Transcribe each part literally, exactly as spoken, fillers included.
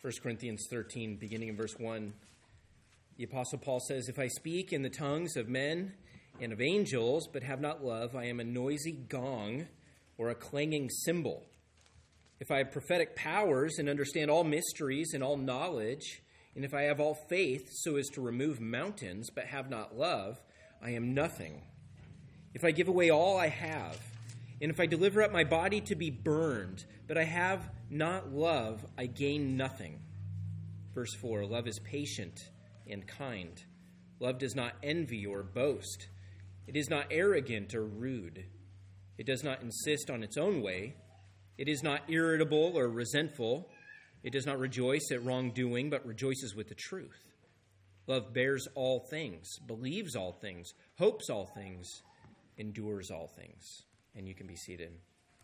First Corinthians thirteen, beginning in verse one, the Apostle Paul says, "If I speak in the tongues of men and of angels, but have not love, I am a noisy gong or a clanging cymbal. If I have prophetic powers and understand all mysteries and all knowledge, and if I have all faith so as to remove mountains, but have not love, I am nothing. If I give away all I have, and if I deliver up my body to be burned, but I have not love, I gain nothing." Verse four, "Love is patient and kind. Love does not envy or boast. It is not arrogant or rude. It does not insist on its own way. It is not irritable or resentful. It does not rejoice at wrongdoing, but rejoices with the truth. Love bears all things, believes all things, hopes all things, endures all things." And you can be seated.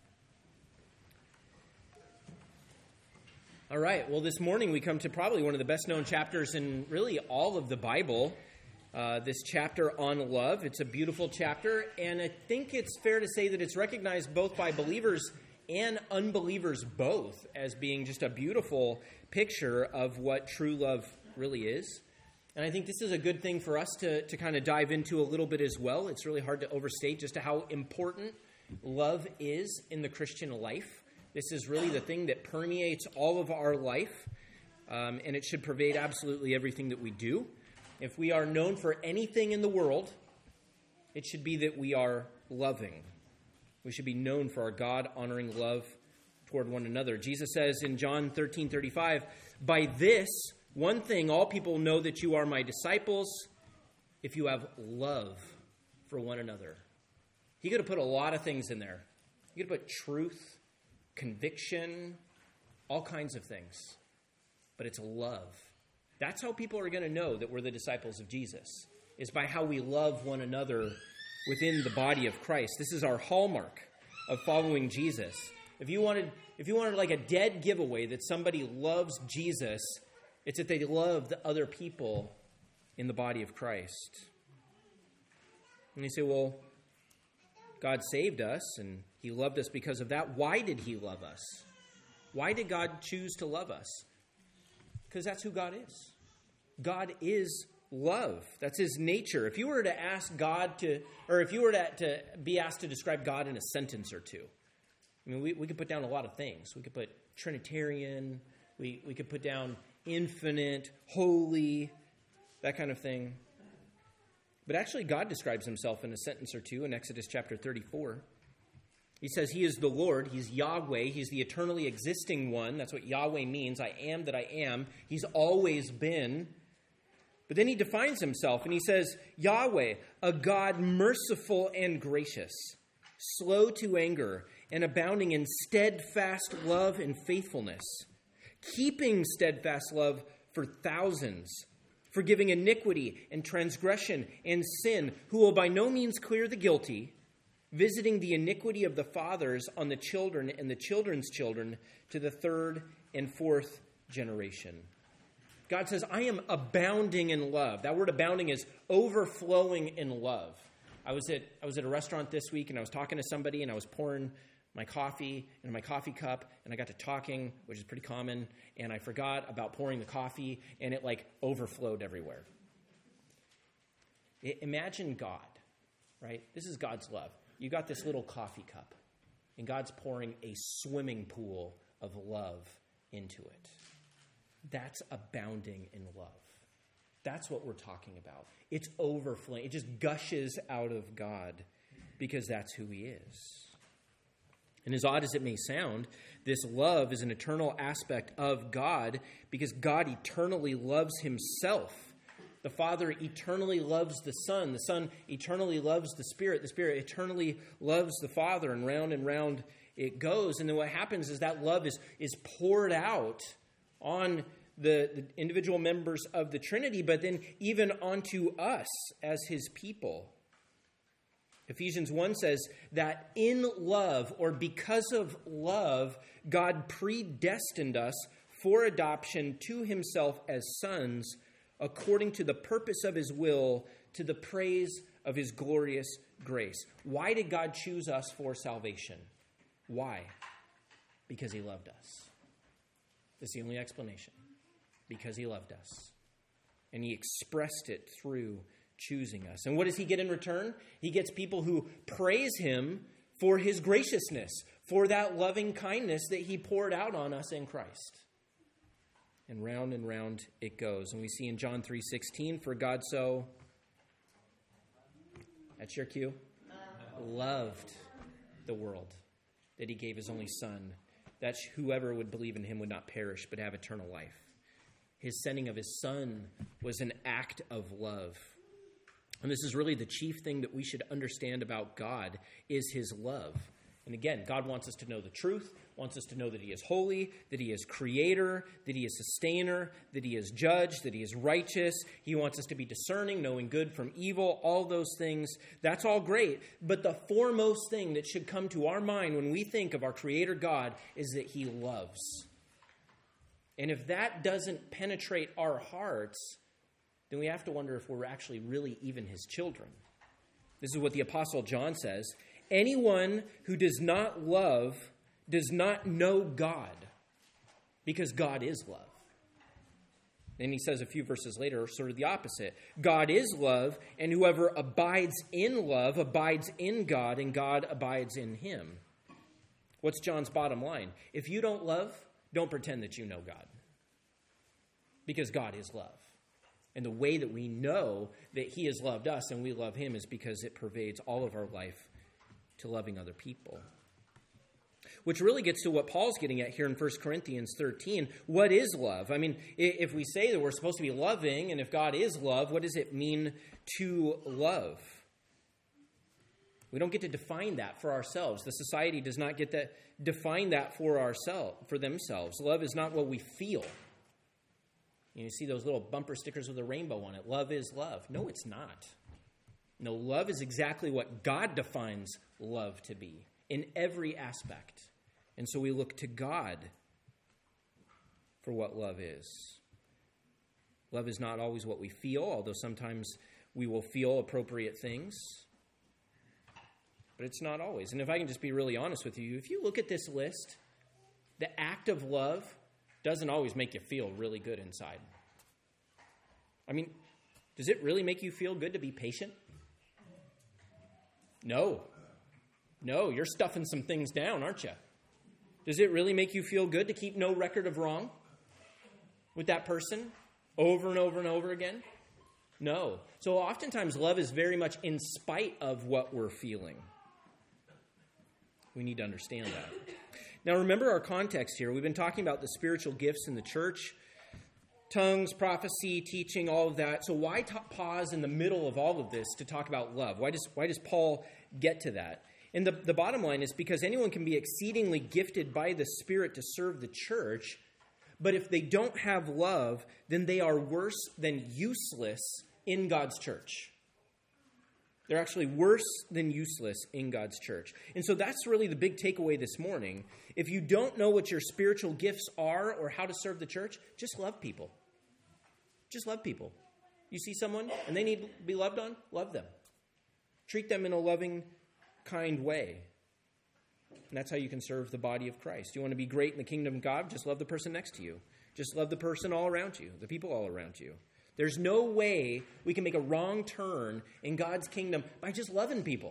All right, well, this morning we come to probably one of the best-known chapters in really all of the Bible, uh, this chapter on love. It's a beautiful chapter, and I think it's fair to say that it's recognized both by believers and unbelievers both as being just a beautiful picture of what true love really is. And I think this is a good thing for us to, to kind of dive into a little bit as well. It's really hard to overstate just how important love is in the Christian life. This is really the thing that permeates all of our life, um, and it should pervade absolutely everything that we do. If we are known for anything in the world, it should be that we are loving. We should be known for our God-honoring love toward one another. Jesus says in John thirteen thirty-five, "By this one thing all people know that you are my disciples, if you have love for one another." He could have put a lot of things in there. He could have put truth, conviction, all kinds of things. But it's love. That's how people are going to know that we're the disciples of Jesus, is by how we love one another within the body of Christ. This is our hallmark of following Jesus. If you wanted, if you wanted like a dead giveaway that somebody loves Jesus, it's that they love the other people in the body of Christ. And you say, well, God saved us and he loved us because of that. Why did he love us? Why did God choose to love us? Because that's who God is. God is love. That's his nature. If you were to ask God to, or if you were to, to be asked to describe God in a sentence or two, I mean, we, we could put down a lot of things. We could put Trinitarian, we, we could put down infinite, holy, that kind of thing. But actually, God describes himself in a sentence or two in Exodus chapter thirty-four. He says he is the Lord, he's Yahweh, he's the eternally existing one. That's what Yahweh means, I am that I am. He's always been. But then he defines himself and he says, Yahweh, a God merciful and gracious, slow to anger, and abounding in steadfast love and faithfulness, keeping steadfast love for thousands, forgiving iniquity and transgression and sin, who will by no means clear the guilty, visiting the iniquity of the fathers on the children and the children's children to the third and fourth generation. God says, I am abounding in love. That word abounding is overflowing in love. I was at I was at a restaurant this week and I was talking to somebody and I was pouring my coffee in my coffee cup and I got to talking, which is pretty common, and I forgot about pouring the coffee and it like overflowed everywhere. I, imagine God, right? This is God's love. You got this little coffee cup and God's pouring a swimming pool of love into it. That's abounding in love. That's what we're talking about. It's overflowing. It just gushes out of God because that's who he is. And as odd as it may sound, this love is an eternal aspect of God because God eternally loves himself. The Father eternally loves the Son. The Son eternally loves the Spirit. The Spirit eternally loves the Father. And round and round it goes. And then what happens is that love is, is poured out on the, the individual members of the Trinity, but then even onto us as his people. Ephesians one says that in love, or because of love, God predestined us for adoption to himself as sons, according to the purpose of his will, to the praise of his glorious grace. Why did God choose us for salvation? Why? Because he loved us. That's the only explanation. Because he loved us. And he expressed it through choosing us. And what does he get in return? He gets people who praise him for his graciousness, for that loving kindness that he poured out on us in Christ. And round and round it goes. And we see in John three sixteen, for God so, that's your cue, loved the world that he gave his only son, that whoever would believe in him would not perish but have eternal life. His sending of his son was an act of love. And this is really the chief thing that we should understand about God is his love. And again, God wants us to know the truth, wants us to know that he is holy, that he is creator, that he is sustainer, that he is judge, that he is righteous. He wants us to be discerning, knowing good from evil, all those things. That's all great. But the foremost thing that should come to our mind when we think of our creator God is that he loves. And if that doesn't penetrate our hearts, then we have to wonder if we're actually really even his children. This is what the Apostle John says. Anyone who does not love does not know God, because God is love. Then he says a few verses later, sort of the opposite. God is love, and whoever abides in love abides in God, and God abides in him. What's John's bottom line? If you don't love, don't pretend that you know God, because God is love. And the way that we know that he has loved us and we love him is because it pervades all of our life to loving other people. Which really gets to what Paul's getting at here in First Corinthians thirteen. What is love? I mean, if we say that we're supposed to be loving, and if God is love, what does it mean to love? We don't get to define that for ourselves. The society does not get to define that for ourselves, for themselves. Love is not what we feel. You see those little bumper stickers with a rainbow on it. Love is love. No, it's not. No, love is exactly what God defines love to be in every aspect. And so we look to God for what love is. Love is not always what we feel, although sometimes we will feel appropriate things. But it's not always. And if I can just be really honest with you, if you look at this list, the act of love doesn't always make you feel really good inside. I mean, does it really make you feel good to be patient? No. No, you're stuffing some things down, aren't you? Does it really make you feel good to keep no record of wrong with that person over and over and over again? No. So oftentimes love is very much in spite of what we're feeling. We need to understand that. Now, remember our context here. We've been talking about the spiritual gifts in the church, tongues, prophecy, teaching, all of that. So why t- pause in the middle of all of this to talk about love? Why does, why does Paul get to that? And the, the bottom line is because anyone can be exceedingly gifted by the Spirit to serve the church, but if they don't have love, then they are worse than useless in God's church. They're actually worse than useless in God's church. And so that's really the big takeaway this morning. If you don't know what your spiritual gifts are or how to serve the church, just love people. Just love people. You see someone and they need to be loved on? Love them. Treat them in a loving, kind way. And that's how you can serve the body of Christ. You want to be great in the kingdom of God? Just love the person next to you. Just love the person all around you, the people all around you. There's no way we can make a wrong turn in God's kingdom by just loving people.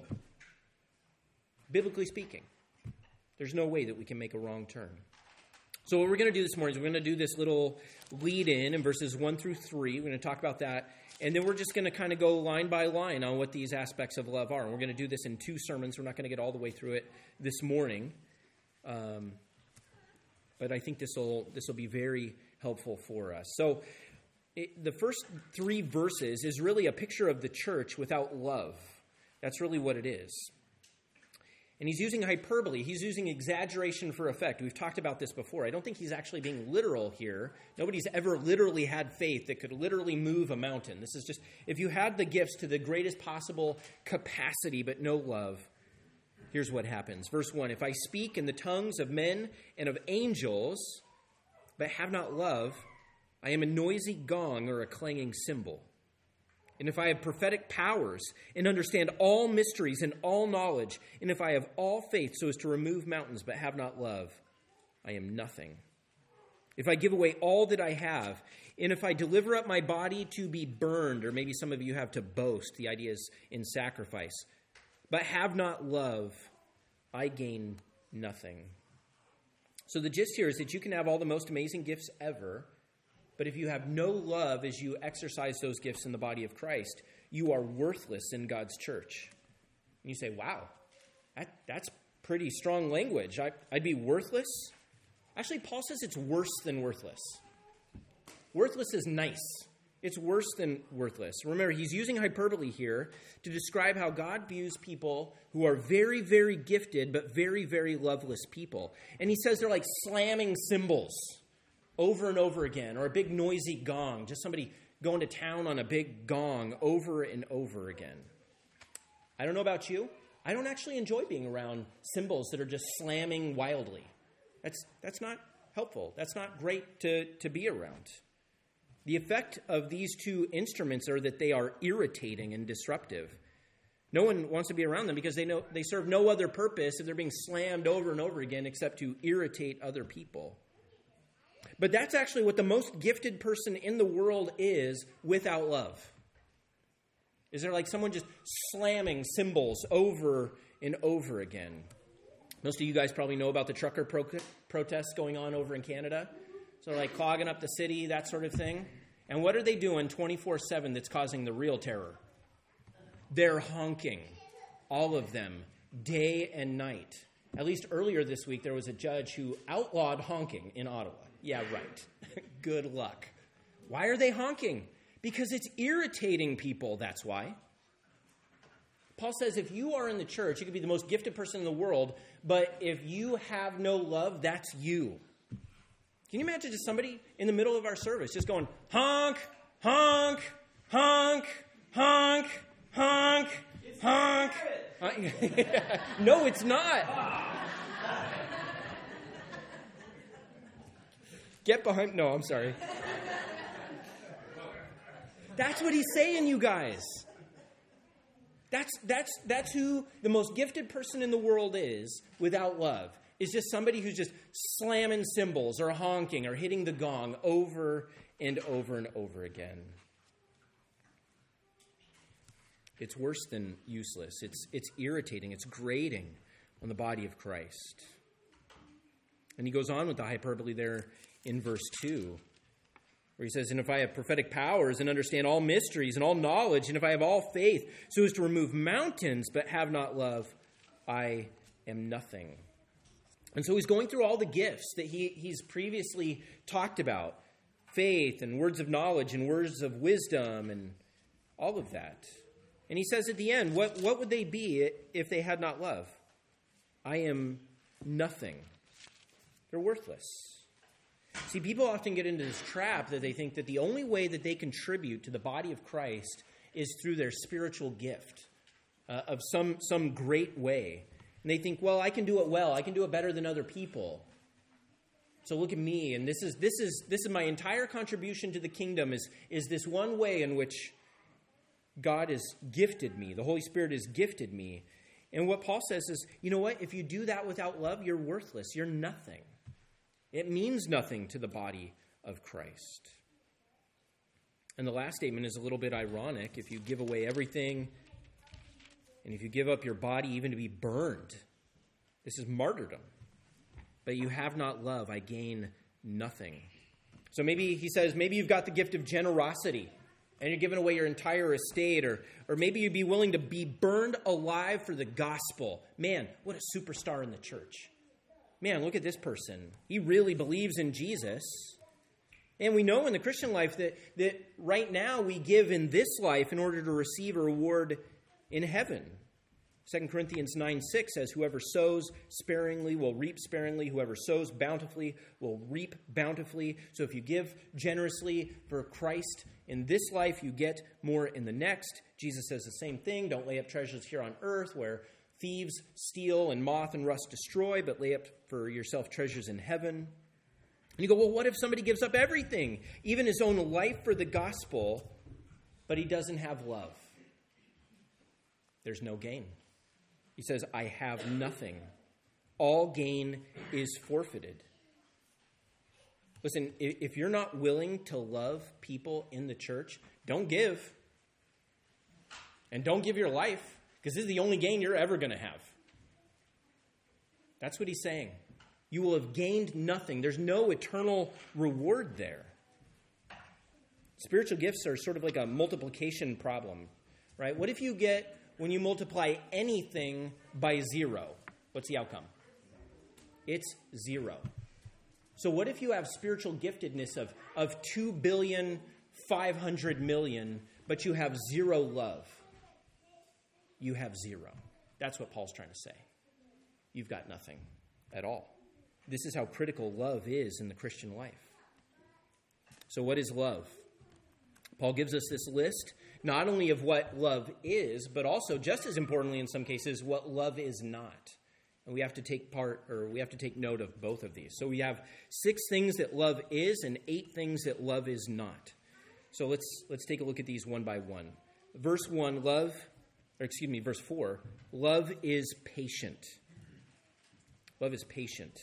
Biblically speaking, there's no way that we can make a wrong turn. So what we're going to do this morning is we're going to do this little lead-in in verses one through three. We're going to talk about that. And then we're just going to kind of go line by line on what these aspects of love are. And we're going to do this in two sermons. We're not going to get all the way through it this morning. Um, but I think this will this will be very helpful for us. So It, the first three verses is really a picture of the church without love. That's really what it is. And he's using hyperbole. He's using exaggeration for effect. We've talked about this before. I don't think he's actually being literal here. Nobody's ever literally had faith that could literally move a mountain. This is just, if you had the gifts to the greatest possible capacity but no love, here's what happens. Verse one, if I speak in the tongues of men and of angels, but have not love, I am a noisy gong or a clanging cymbal. And if I have prophetic powers and understand all mysteries and all knowledge, and if I have all faith so as to remove mountains but have not love, I am nothing. if I give away all that I have, and if I deliver up my body to be burned, or maybe some of you have to boast, the idea is in sacrifice, but have not love, I gain nothing. So the gist here is that you can have all the most amazing gifts ever, but if you have no love as you exercise those gifts in the body of Christ, you are worthless in God's church. And you say, wow, that, that's pretty strong language. I, I'd be worthless? Actually, Paul says it's worse than worthless. Worthless is nice. It's worse than worthless. Remember, he's using hyperbole here to describe how God views people who are very, very gifted, but very, very loveless people. And he says they're like slamming cymbals over and over again, or a big noisy gong, just somebody going to town on a big gong over and over again. I don't know about you. I don't actually enjoy being around cymbals that are just slamming wildly. That's that's not helpful. That's not great to, to be around. The effect of these two instruments are that they are irritating and disruptive. No one wants to be around them because they know they serve no other purpose if they're being slammed over and over again except to irritate other people. But that's actually what the most gifted person in the world is without love. Is there like someone just slamming cymbals over and over again? Most of you guys probably know about the trucker pro- protests going on over in Canada. So like clogging up the city, that sort of thing. And what are they doing twenty-four seven that's causing the real terror? They're honking, all of them, day and night. At least earlier this week, there was a judge who outlawed honking in Ottawa. Yeah, right. Good luck. Why are they honking? Because it's irritating people, that's why. Paul says if you are in the church, you could be the most gifted person in the world, but if you have no love, that's you. Can you imagine just somebody in the middle of our service just going, honk, honk, honk, honk, honk, honk. No, it's not. Get behind. No, I'm sorry. That's what he's saying, you guys. That's that's that's who the most gifted person in the world is without love. Is just somebody who's just slamming cymbals or honking or hitting the gong over and over and over again. It's worse than useless. It's it's irritating. It's grating on the body of Christ. And he goes on with the hyperbole there in verse two, where he says, and if I have prophetic powers and understand all mysteries and all knowledge, and if I have all faith so as to remove mountains but have not love, I am nothing. And so he's going through all the gifts that he, he's previously talked about, faith and words of knowledge and words of wisdom and all of that. And he says at the end, what, what would they be if they had not love? I am nothing. They're worthless. See, people often get into this trap that they think that the only way that they contribute to the body of Christ is through their spiritual gift uh, of some, some great way. And they think, well, I can do it well. I can do it better than other people. So look at me. And this is this is this is my entire contribution to the kingdom is, is this one way in which God has gifted me. The Holy Spirit has gifted me. And what Paul says is, you know what? If you do that without love, you're worthless. You're nothing. It means nothing to the body of Christ. And the last statement is a little bit ironic. If you give away everything, and if you give up your body even to be burned, this is martyrdom. But you have not love, I gain nothing. So maybe he says, maybe you've got the gift of generosity, and you're giving away your entire estate, or, or maybe you'd be willing to be burned alive for the gospel. Man, what a superstar in the church. Man, look at this person. He really believes in Jesus. And we know in the Christian life that, that right now we give in this life in order to receive a reward in heaven. Second Corinthians nine six says, whoever sows sparingly will reap sparingly. Whoever sows bountifully will reap bountifully. So if you give generously for Christ in this life, you get more in the next. Jesus says the same thing. Don't lay up treasures here on earth where thieves steal and moth and rust destroy, but lay up for yourself treasures in heaven. And you go, well, what if somebody gives up everything, even his own life for the gospel, but he doesn't have love? There's no gain. He says, I have nothing. All gain is forfeited. Listen, if you're not willing to love people in the church, don't give. And don't give your life, because this is the only gain you're ever going to have. That's what he's saying. You will have gained nothing. There's no eternal reward there. Spiritual gifts are sort of like a multiplication problem, right? What if you get, when you multiply anything by zero, what's the outcome? It's zero. So what if you have spiritual giftedness of, of two billion five hundred million, but you have zero love? You have zero. That's what Paul's trying to say. You've got nothing at all. This is how critical love is in the Christian life. So what is love? Paul gives us this list, not only of what love is, but also, just as importantly in some cases, what love is not. And we have to take part, or we have to take note of both of these. So we have six things that love is and eight things that love is not. So let's let's take a look at these one by one. Verse one, love, or excuse me, verse four, love is patient. Love is patient.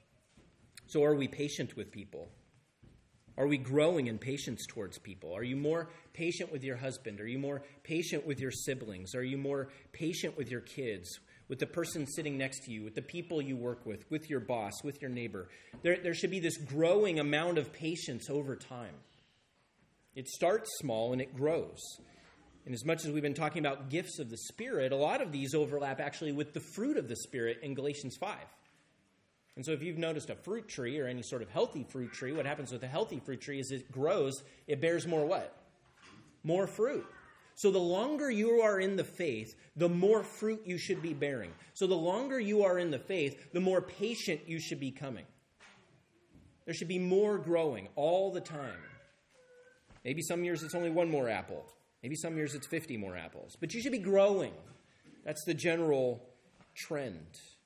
So are we patient with people? Are we growing in patience towards people? Are you more patient with your husband? Are you more patient with your siblings? Are you more patient with your kids, with the person sitting next to you, with the people you work with, with your boss, with your neighbor? There, there should be this growing amount of patience over time. It starts small and it grows. And as much as we've been talking about gifts of the Spirit, a lot of these overlap actually with the fruit of the Spirit in Galatians five. And so if you've noticed a fruit tree or any sort of healthy fruit tree, what happens with a healthy fruit tree is it grows, it bears more what? More fruit. So the longer you are in the faith, the more fruit you should be bearing. So the longer you are in the faith, the more patient you should be becoming. There should be more growing all the time. Maybe some years it's only one more apple. Maybe some years it's fifty more apples. But you should be growing. That's the general trend.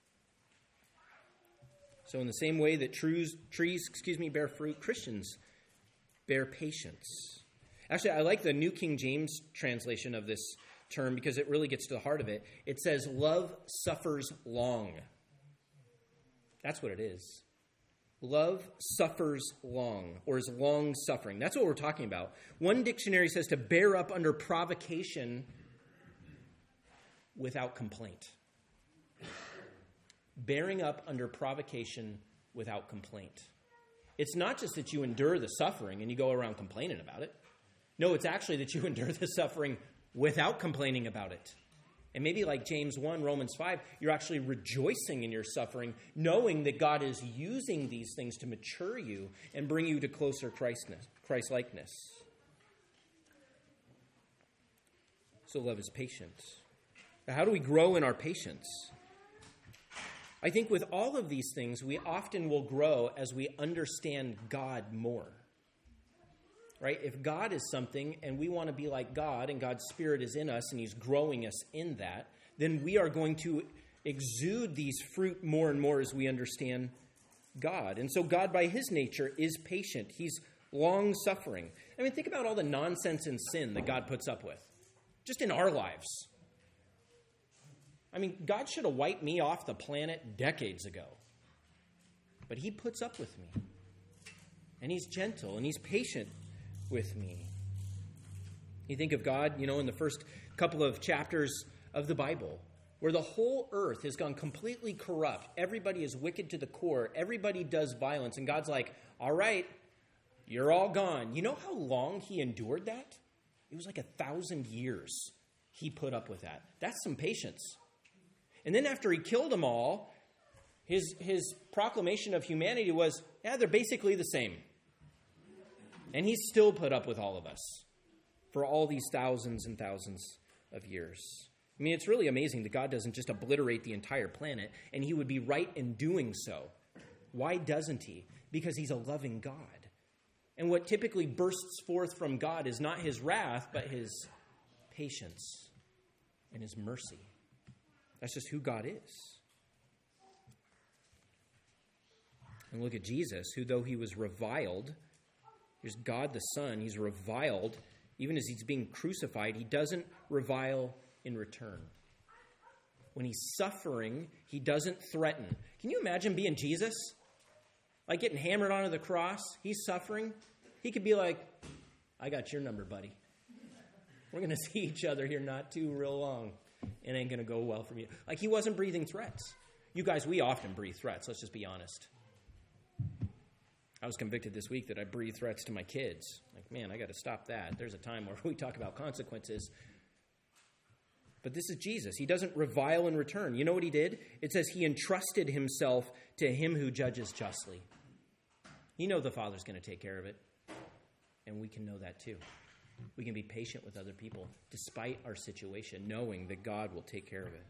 So in the same way that trees, trees, excuse me, bear fruit, Christians bear patience. Actually, I like the New King James translation of this term because it really gets to the heart of it. It says, love suffers long. That's what it is. Love suffers long, or is long suffering. That's what we're talking about. One dictionary says to bear up under provocation without complaint. Bearing up under provocation without complaint. It's not just that you endure the suffering and you go around complaining about it. No, it's actually that you endure the suffering without complaining about it. And maybe like James one, Romans five, you're actually rejoicing in your suffering, knowing that God is using these things to mature you and bring you to closer Christ-likeness. So love is patient. Now, how do we grow in our patience? I think with all of these things, we often will grow as we understand God more. Right? If God is something and we want to be like God and God's Spirit is in us and He's growing us in that, then we are going to exude these fruit more and more as we understand God. And so God, by His nature, is patient. He's long-suffering. I mean, think about all the nonsense and sin that God puts up with, just in our lives. I mean, God should have wiped me off the planet decades ago. But He puts up with me. And He's gentle and He's patient with me. You think of God, you know, in the first couple of chapters of the Bible, where the whole earth has gone completely corrupt. Everybody is wicked to the core. Everybody does violence. And God's like, all right, you're all gone. You know how long He endured that? It was like a thousand years He put up with that. That's some patience. And then after He killed them all, his, his proclamation of humanity was, yeah, they're basically the same. And He's still put up with all of us for all these thousands and thousands of years. I mean, it's really amazing that God doesn't just obliterate the entire planet, and He would be right in doing so. Why doesn't He? Because He's a loving God. And what typically bursts forth from God is not His wrath, but His patience and His mercy. That's just who God is. And look at Jesus, who though He was reviled, here's God the Son, He's reviled, even as He's being crucified, He doesn't revile in return. When He's suffering, He doesn't threaten. Can you imagine being Jesus? like getting hammered onto the cross. He's suffering. He could be like, I got your number, buddy. We're going to see each other here not too real long. It ain't going to go well for you. Like, he wasn't breathing threats. You guys, we often breathe threats. Let's just be honest. I was convicted this week that I breathe threats to my kids. Like, man, I got to stop that. There's a time where we talk about consequences. But this is Jesus. He doesn't revile in return. You know what he did? It says he entrusted himself to him who judges justly. You know the Father's going to take care of it. And we can know that too. We can be patient with other people despite our situation, knowing that God will take care of it.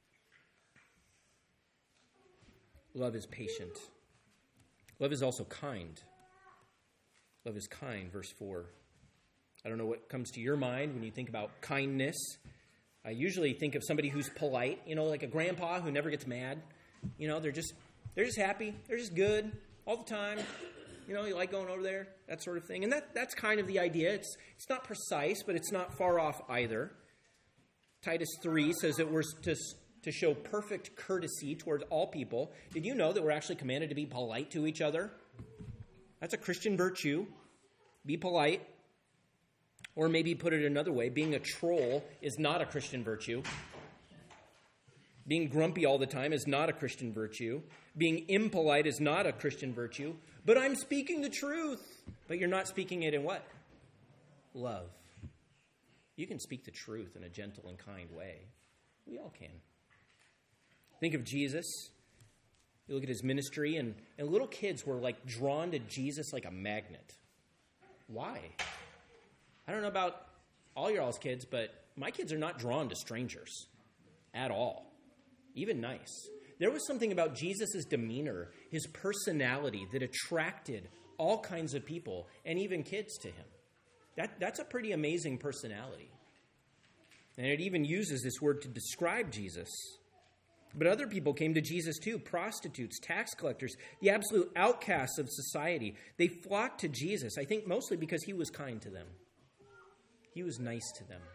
Love is patient. Love is also kind. Love is kind, verse four. I don't know what comes to your mind when you think about kindness. I usually think of somebody who's polite, you know, like a grandpa who never gets mad. You know, they're just they're just happy. They're just good all the time. You know, you like going over there, that sort of thing. And that that's kind of the idea. It's it's not precise, but it's not far off either. Titus three says that we're to, to show perfect courtesy towards all people. Did you know that we're actually commanded to be polite to each other? That's a Christian virtue. Be polite. Or maybe put it another way, being a troll is not a Christian virtue. Being grumpy all the time is not a Christian virtue. Being impolite is not a Christian virtue. But I'm speaking the truth. But you're not speaking it in what? Love. You can speak the truth in a gentle and kind way. We all can. Think of Jesus. You look at his ministry, and, and little kids were like drawn to Jesus like a magnet. Why? I don't know about all your all's kids, but my kids are not drawn to strangers at all, even nice. There was something about Jesus' demeanor, his personality, that attracted all kinds of people, and even kids to him. That, that's a pretty amazing personality. And it even uses this word to describe Jesus. But other people came to Jesus too, prostitutes, tax collectors, the absolute outcasts of society. They flocked to Jesus, I think mostly because he was kind to them. He was nice to them.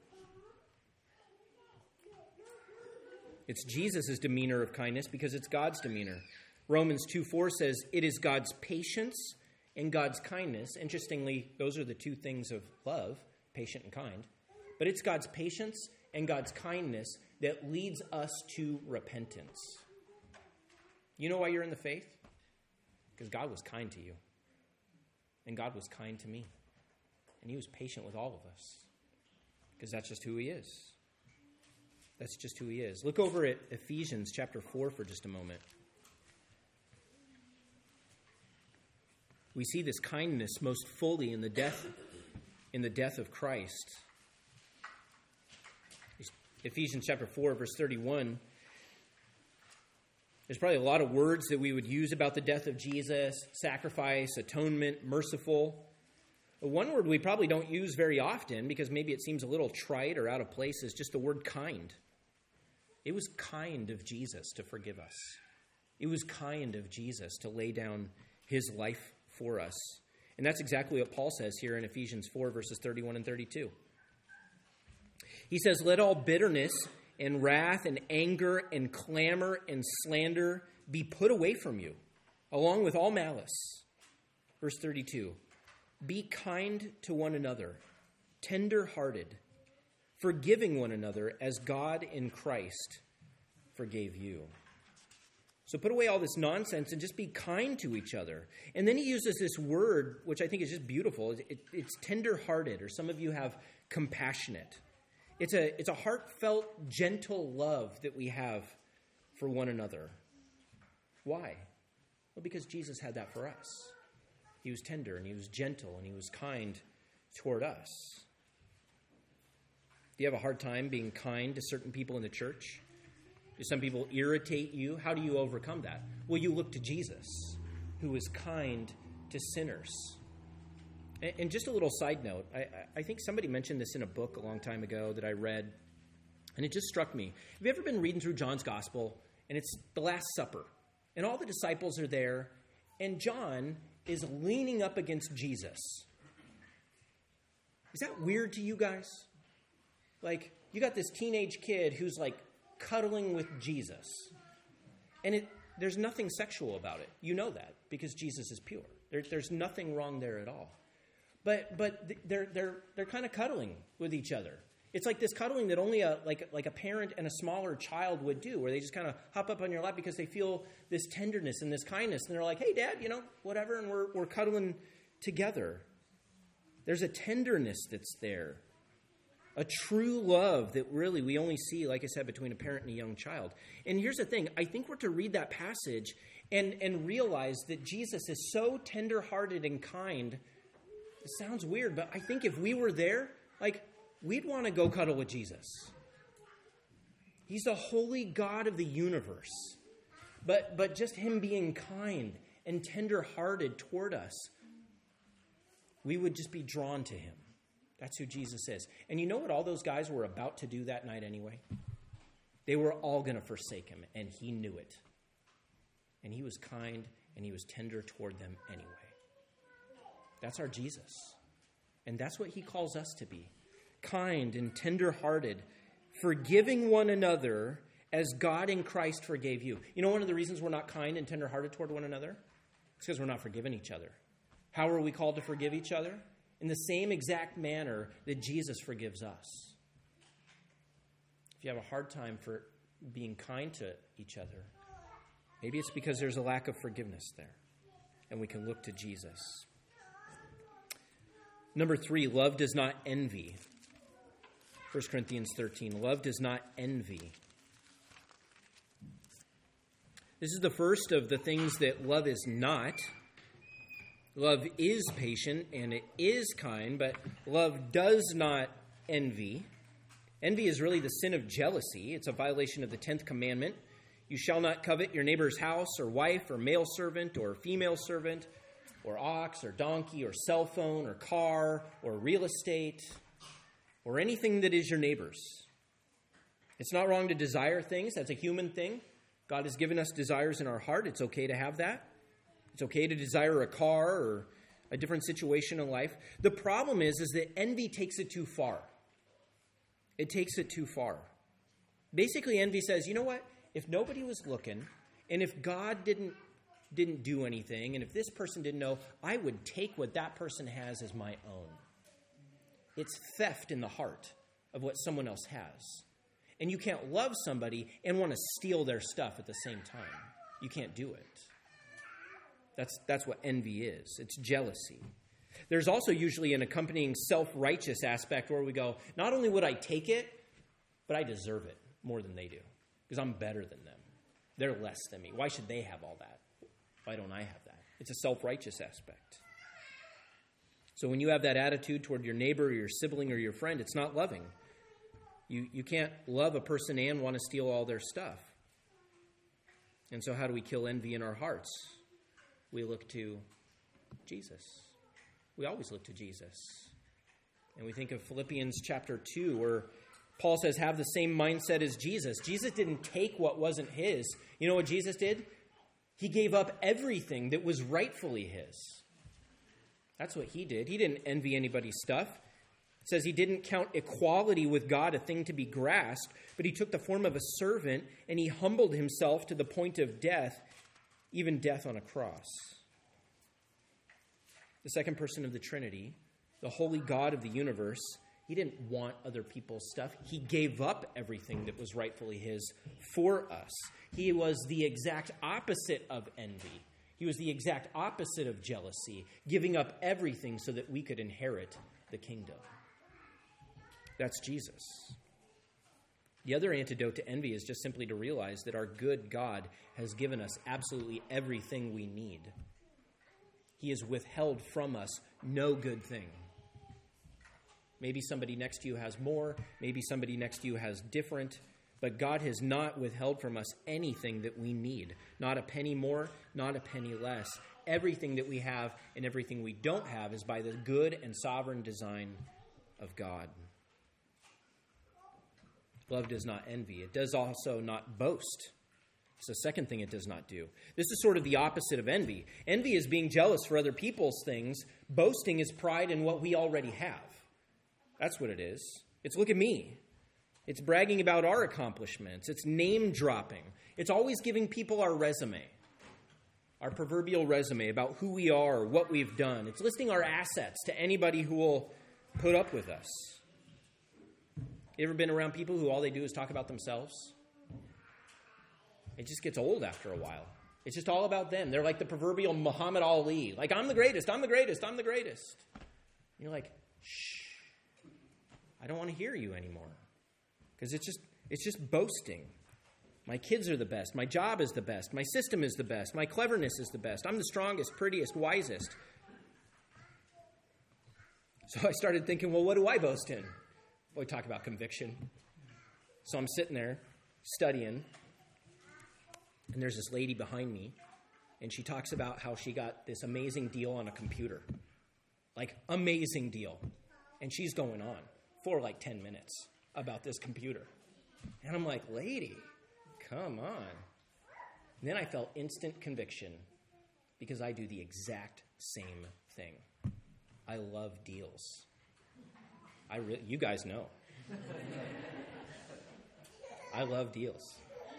It's Jesus' demeanor of kindness because it's God's demeanor. Romans two four says, it is God's patience and God's kindness. Interestingly, those are the two things of love, patient and kind. But it's God's patience and God's kindness that leads us to repentance. You know why you're in the faith? Because God was kind to you. And God was kind to me. And he was patient with all of us. Because that's just who he is. That's just who he is. Look over at Ephesians chapter four for just a moment. We see this kindness most fully in the death, in the death of Christ. Ephesians chapter four, verse thirty-one. There's probably a lot of words that we would use about the death of Jesus: sacrifice, atonement, merciful. But one word we probably don't use very often because maybe it seems a little trite or out of place is just the word kind. It was kind of Jesus to forgive us. It was kind of Jesus to lay down his life for us. And that's exactly what Paul says here in Ephesians four, verses thirty-one and thirty-two. He says, let all bitterness and wrath and anger and clamor and slander be put away from you, along with all malice. Verse thirty-two, be kind to one another, tender-hearted, forgiving one another as God in Christ forgave you. So put away all this nonsense and just be kind to each other. And then he uses this word, which I think is just beautiful. It, it's tender-hearted, or some of you have compassionate. It's a, it's a heartfelt, gentle love that we have for one another. Why? Well, because Jesus had that for us. He was tender, and he was gentle, and he was kind toward us. Do you have a hard time being kind to certain people in the church? Do some people irritate you? How do you overcome that? Well, you look to Jesus, who is kind to sinners. And, and just a little side note, I, I think somebody mentioned this in a book a long time ago that I read, and it just struck me. Have you ever been reading through John's Gospel, and it's the Last Supper, and all the disciples are there, and John is leaning up against Jesus? Is that weird to you guys? Like, you got this teenage kid who's like cuddling with Jesus. And it there's nothing sexual about it. You know that because Jesus is pure. There, there's nothing wrong there at all. But but they're they're they're kind of cuddling with each other. It's like this cuddling that only a like like a parent and a smaller child would do, where they just kind of hop up on your lap because they feel this tenderness and this kindness, and they're like, "Hey, Dad, you know, whatever," and we're we're cuddling together. There's a tenderness that's there, a true love that really we only see, like I said, between a parent and a young child. And here's the thing: I think we're to read that passage and and realize that Jesus is so tender-hearted and kind. It sounds weird, but I think if we were there, like, we'd want to go cuddle with Jesus. He's the holy God of the universe. But but just him being kind and tender-hearted toward us, we would just be drawn to him. That's who Jesus is. And you know what all those guys were about to do that night anyway? They were all going to forsake him, and he knew it. And he was kind, and he was tender toward them anyway. That's our Jesus. And that's what he calls us to be. Kind and tender-hearted, forgiving one another as God in Christ forgave you. You know one of the reasons we're not kind and tender-hearted toward one another? It's because we're not forgiving each other. How are we called to forgive each other? In the same exact manner that Jesus forgives us. If you have a hard time for being kind to each other, maybe it's because there's a lack of forgiveness there. And we can look to Jesus. Number three, love does not envy. First Corinthians thirteen, love does not envy. This is the first of the things that love is not. Love is patient and it is kind, but love does not envy. Envy is really the sin of jealousy. It's a violation of the tenth commandment. You shall not covet your neighbor's house or wife or male servant or female servant or ox or donkey or cell phone or car or real estate or anything that is your neighbor's. It's not wrong to desire things. That's a human thing. God has given us desires in our heart. It's okay to have that. It's okay to desire a car or a different situation in life. The problem is, is that envy takes it too far. It takes it too far. Basically, envy says, you know what? If nobody was looking, and if God didn't didn't do anything, and if this person didn't know, I would take what that person has as my own. It's theft in the heart of what someone else has. And you can't love somebody and want to steal their stuff at the same time. You can't do it. That's, that's what envy is. It's jealousy. There's also usually an accompanying self-righteous aspect where we go, not only would I take it, but I deserve it more than they do because I'm better than them. They're less than me. Why should they have all that? Why don't I have that? It's a self-righteous aspect. So when you have that attitude toward your neighbor or your sibling or your friend, it's not loving. You, you can't love a person and want to steal all their stuff. And so how do we kill envy in our hearts? We look to Jesus. We always look to Jesus. And we think of Philippians chapter two, where Paul says, have the same mindset as Jesus. Jesus didn't take what wasn't his. You know what Jesus did? He gave up everything that was rightfully his. That's what he did. He didn't envy anybody's stuff. It says he didn't count equality with God a thing to be grasped, but he took the form of a servant and he humbled himself to the point of death, even death on a cross. The second person of the Trinity, the holy God of the universe, he didn't want other people's stuff. He gave up everything that was rightfully his for us. He was the exact opposite of envy. He was the exact opposite of jealousy, giving up everything so that we could inherit the kingdom. That's Jesus. The other antidote to envy is just simply to realize that our good God has given us absolutely everything we need. He has withheld from us no good thing. Maybe somebody next to you has more. Maybe somebody next to you has different. But God has not withheld from us anything that we need. Not a penny more, not a penny less. Everything that we have and everything we don't have is by the good and sovereign design of God. Love does not envy. It does also not boast. It's the second thing it does not do. This is sort of the opposite of envy. Envy is being jealous for other people's things. Boasting is pride in what we already have. That's what it is. It's look at me. It's bragging about our accomplishments. It's name dropping. It's always giving people our resume, our proverbial resume about who we are, what we've done. It's listing our assets to anybody who will put up with us. You ever been around people who all they do is talk about themselves? It just gets old after a while. It's just all about them. They're like the proverbial Muhammad Ali. Like, I'm the greatest, I'm the greatest, I'm the greatest. And you're like, shh, I don't want to hear you anymore. Because it's just it's just boasting. My kids are the best. My job is the best. My system is the best. My cleverness is the best. I'm the strongest, prettiest, wisest. So I started thinking, well, what do I boast in? Well, we talk about conviction. So I'm sitting there studying, and there's this lady behind me, and she talks about how she got this amazing deal on a computer. Like, amazing deal. And she's going on for like ten minutes about this computer. And I'm like, lady, come on. And then I felt instant conviction because I do the exact same thing. I love deals. I re- you guys know. I love deals.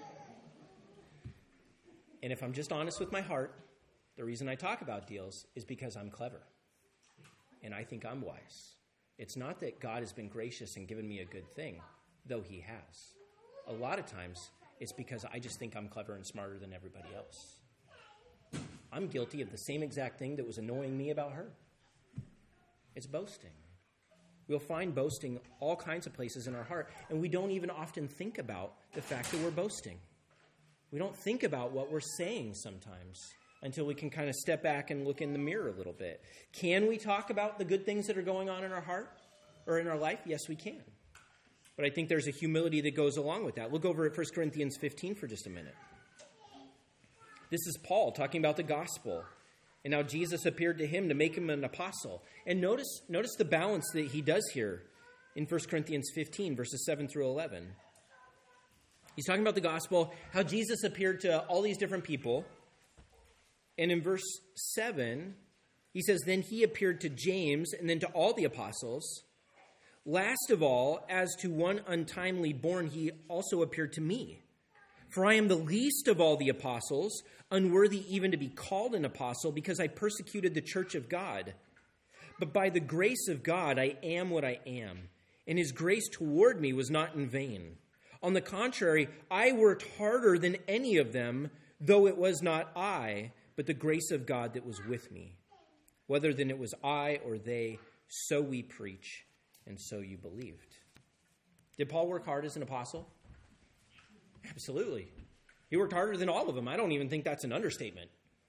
And if I'm just honest with my heart, the reason I talk about deals is because I'm clever. And I think I'm wise. It's not that God has been gracious and given me a good thing, though he has. A lot of times, it's because I just think I'm clever and smarter than everybody else. I'm guilty of the same exact thing that was annoying me about her. It's boasting. We'll find boasting all kinds of places in our heart, and we don't even often think about the fact that we're boasting. We don't think about what we're saying sometimes until we can kind of step back and look in the mirror a little bit. Can we talk about the good things that are going on in our heart or in our life? Yes, we can. But I think there's a humility that goes along with that. Look over at First Corinthians fifteen for just a minute. This is Paul talking about the gospel and how Jesus appeared to him to make him an apostle. And notice, notice the balance that he does here in First Corinthians fifteen, verses seven through eleven. He's talking about the gospel, how Jesus appeared to all these different people. And in verse seven, he says, then he appeared to James and then to all the apostles. Last of all, as to one untimely born, he also appeared to me. For I am the least of all the apostles, unworthy even to be called an apostle, because I persecuted the church of God. But by the grace of God, I am what I am, and his grace toward me was not in vain. On the contrary, I worked harder than any of them, though it was not I, but the grace of God that was with me. Whether then it was I or they, so we preach, and so you believed. Did Paul work hard as an apostle? Absolutely. He worked harder than all of them. I don't even think that's an understatement.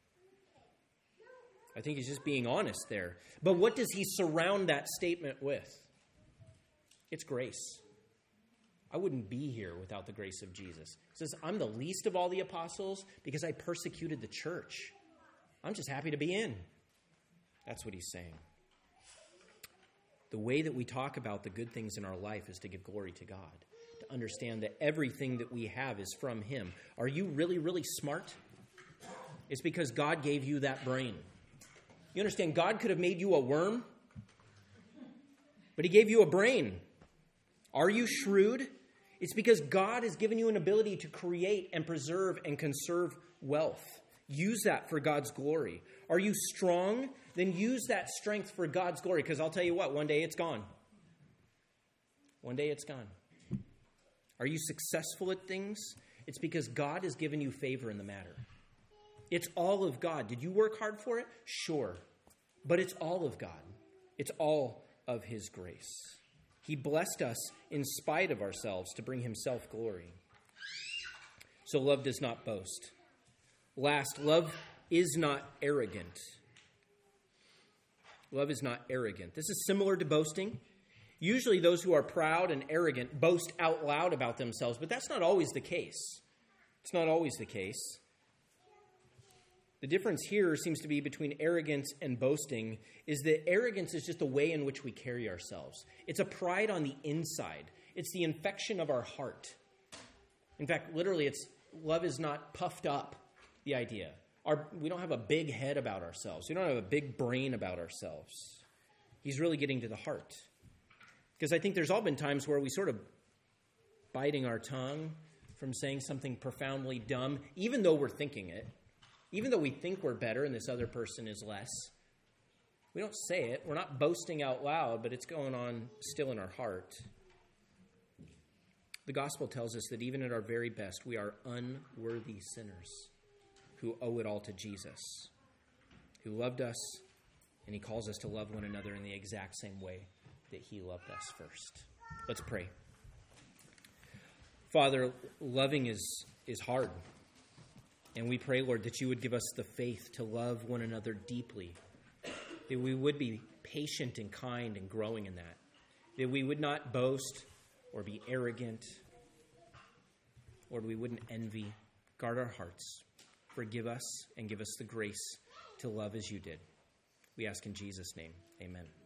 I think he's just being honest there. But what does he surround that statement with? It's grace. I wouldn't be here without the grace of Jesus. He says, I'm the least of all the apostles because I persecuted the church. I'm just happy to be in. That's what he's saying. The way that we talk about the good things in our life is to give glory to God, to understand that everything that we have is from him. Are you really, really smart? It's because God gave you that brain. You understand, God could have made you a worm, but he gave you a brain. Are you shrewd? It's because God has given you an ability to create and preserve and conserve wealth. Use that for God's glory. Are you strong? Then use that strength for God's glory. Because I'll tell you what, one day it's gone. One day it's gone. Are you successful at things? It's because God has given you favor in the matter. It's all of God. Did you work hard for it? Sure. But it's all of God. It's all of his grace. He blessed us in spite of ourselves to bring himself glory. So love does not boast. Last, love is not arrogant. Love is not arrogant. This is similar to boasting. Usually those who are proud and arrogant boast out loud about themselves, but that's not always the case. It's not always the case. The difference here seems to be between arrogance and boasting is that arrogance is just the way in which we carry ourselves. It's a pride on the inside. It's the infection of our heart. In fact, literally, it's love is not puffed up, the idea. Our, we don't have a big head about ourselves. We don't have a big brain about ourselves. He's really getting to the heart. Because I think there's all been times where we sort of biting our tongue, from saying something profoundly dumb, even though we're thinking it, even though we think we're better and this other person is less. We don't say it. We're not boasting out loud, but it's going on still in our heart. The gospel tells us that even at our very best, we are unworthy sinners who owe it all to Jesus, who loved us, and he calls us to love one another in the exact same way that he loved us first. Let's pray. Father, loving is, is hard. And we pray, Lord, that you would give us the faith to love one another deeply, that we would be patient and kind and growing in that, that we would not boast or be arrogant. Lord, we wouldn't envy. Guard our hearts. Forgive us and give us the grace to love as you did. We ask in Jesus' name, amen.